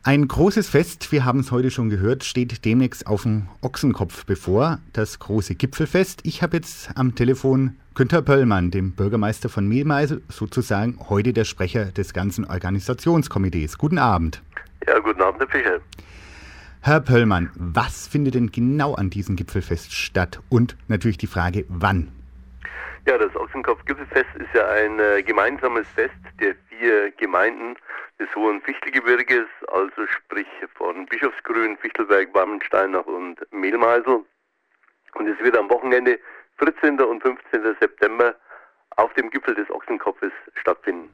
Ein großes Fest, wir haben es heute schon gehört, steht demnächst auf dem Ochsenkopf bevor, das große Gipfelfest. Ich habe jetzt am Telefon Günther Pöllmann, dem Bürgermeister von Mehlmeisel, sozusagen heute der Sprecher des ganzen Organisationskomitees. Guten Abend. Ja, guten Abend, Herr Fischer. Herr Pöllmann, was findet denn genau an diesem Gipfelfest statt? Und natürlich die Frage, wann? Ja, das Ochsenkopf-Gipfelfest ist ja ein gemeinsames Fest der 4 Gemeinden des Hohen Fichtelgebirges, also sprich von Bischofsgrün, Fichtelberg, Barmensteinach und Mehlmeisel. Und es wird am Wochenende 14. und 15. September auf dem Gipfel des Ochsenkopfes stattfinden.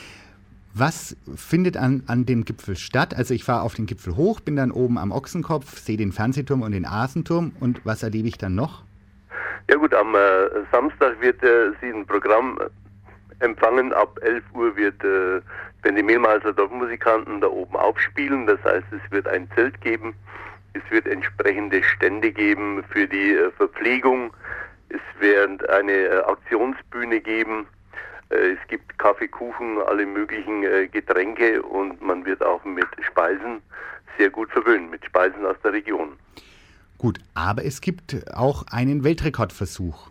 Was findet an dem Gipfel statt? Also ich fahre auf den Gipfel hoch, bin dann oben am Ochsenkopf, sehe den Fernsehturm und den Asenturm. Und was erlebe ich dann noch? Ja gut, am Samstag wird Sie ein Programm empfangen. Ab 11 Uhr werden die Mehlmeiser Dorfmusikanten da oben aufspielen. Das heißt, es wird ein Zelt geben. Es wird entsprechende Stände geben für die Verpflegung. Es wird eine Auktionsbühne geben. Es gibt Kaffee, Kuchen, alle möglichen Getränke und man wird auch mit Speisen sehr gut verwöhnen, mit Speisen aus der Region. Gut, aber es gibt auch einen Weltrekordversuch.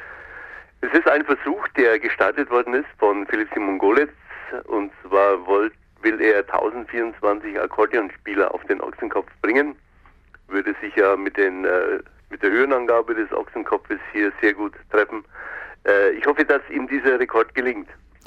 Es ist ein Versuch, der gestartet worden ist von Philipp Simon Golitz, und zwar will er 1024 Akkordeonspieler auf den Ochsenkopf bringen. Würde sich ja mit der Höhenangabe des Ochsenkopfes hier sehr gut treffen. Ich hoffe, dass ihm dieser Rekord gelingt.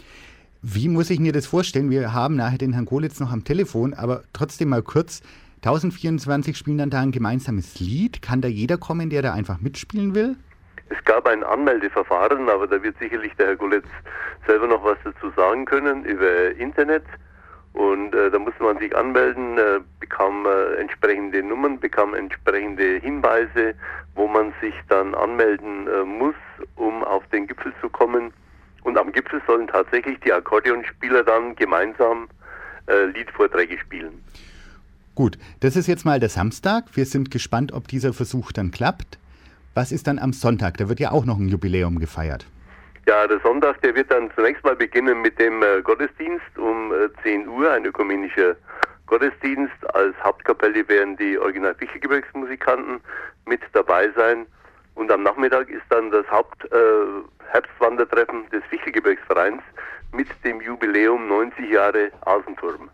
Wie muss ich mir das vorstellen? Wir haben nachher den Herrn Golitz noch am Telefon, aber trotzdem mal kurz. 1024 spielen dann da ein gemeinsames Lied. Kann da jeder kommen, der da einfach mitspielen will? Es gab ein Anmeldeverfahren, aber da wird sicherlich der Herr Golitz selber noch was dazu sagen können über Internet. Und da musste man sich anmelden, bekam entsprechende Nummern, bekam entsprechende Hinweise, wo man sich dann anmelden muss, um auf den Gipfel zu kommen. Und am Gipfel sollen tatsächlich die Akkordeonspieler dann gemeinsam Liedvorträge spielen. Gut, das ist jetzt mal der Samstag. Wir sind gespannt, ob dieser Versuch dann klappt. Was ist dann am Sonntag? Da wird ja auch noch ein Jubiläum gefeiert. Ja, der Sonntag, der wird dann zunächst mal beginnen mit dem Gottesdienst um 10 Uhr, ein ökumenischer Gottesdienst. Als Hauptkapelle werden die Original-Fichtelgebirgsmusikanten mit dabei sein. Und am Nachmittag ist dann das Herbstwandertreffen des Fichtelgebirgsvereins mit dem Jubiläum 90 Jahre Asenturm.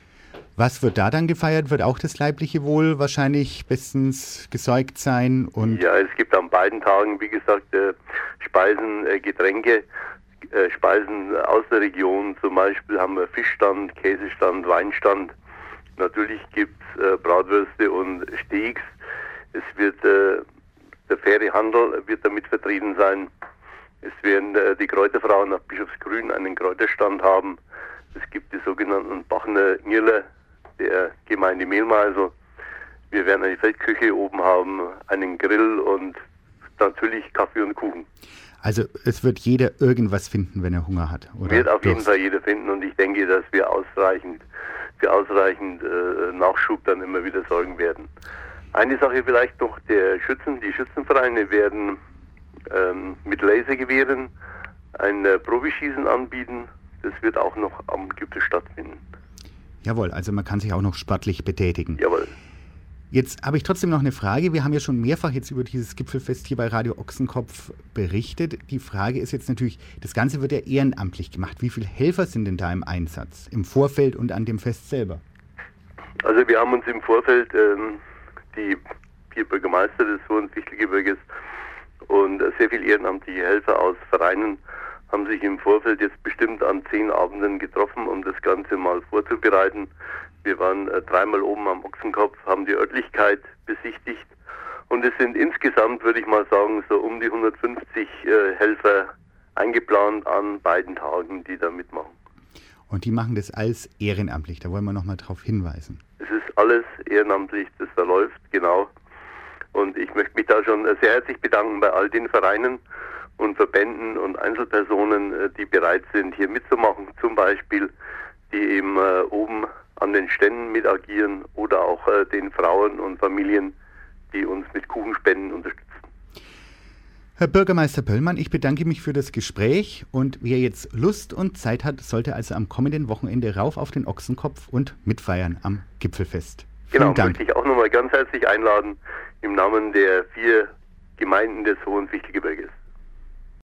Was wird da dann gefeiert? Wird auch das leibliche Wohl wahrscheinlich bestens gesäugt sein? Und ja, es gibt an beiden Tagen, wie gesagt, Speisen, Getränke, Speisen aus der Region. Zum Beispiel haben wir Fischstand, Käsestand, Weinstand. Natürlich gibt es Bratwürste und Steaks. Es wird der faire Handel wird damit vertreten sein. Es werden die Kräuterfrauen nach Bischofsgrün einen Kräuterstand haben. Es gibt die sogenannten Bachner Nierler der Gemeinde Mehlmeisel. Wir werden eine Feldküche oben haben, einen Grill und natürlich Kaffee und Kuchen. Also es wird jeder irgendwas finden, wenn er Hunger hat, oder? Wird auf jeden Fall jeder finden, und ich denke, dass wir für ausreichend Nachschub dann immer wieder sorgen werden. Eine Sache vielleicht noch, die Schützenvereine werden mit Lasergewehren ein Probeschießen anbieten. Das wird auch noch am Gipfel stattfinden. Jawohl, also man kann sich auch noch sportlich betätigen. Jawohl. Jetzt habe ich trotzdem noch eine Frage. Wir haben ja schon mehrfach jetzt über dieses Gipfelfest hier bei Radio Ochsenkopf berichtet. Die Frage ist jetzt natürlich, das Ganze wird ja ehrenamtlich gemacht. Wie viele Helfer sind denn da im Einsatz, im Vorfeld und an dem Fest selber? Also wir haben uns im Vorfeld die 4 Bürgermeister des Hohen Fichtelgebirges und sehr viele ehrenamtliche Helfer aus Vereinen haben sich im Vorfeld jetzt bestimmt an 10 Abenden getroffen, um das Ganze mal vorzubereiten. Wir waren 3-mal oben am Ochsenkopf, haben die Örtlichkeit besichtigt, und es sind insgesamt, würde ich mal sagen, so um die 150 Helfer eingeplant an beiden Tagen, die da mitmachen. Und die machen das alles ehrenamtlich, da wollen wir nochmal drauf hinweisen. Es ist alles ehrenamtlich, das da läuft, genau. Und ich möchte mich da schon sehr herzlich bedanken bei all den Vereinen und Verbänden und Einzelpersonen, die bereit sind, hier mitzumachen, zum Beispiel, die eben oben an den Ständen mit agieren, oder auch den Frauen und Familien, die uns mit Kuchenspenden unterstützen. Herr Bürgermeister Pöllmann, ich bedanke mich für das Gespräch und wer jetzt Lust und Zeit hat, sollte also am kommenden Wochenende rauf auf den Ochsenkopf und mitfeiern am Gipfelfest. Genau, möchte ich auch nochmal ganz herzlich einladen im Namen der 4 Gemeinden des Hohen Fichtelgebirges.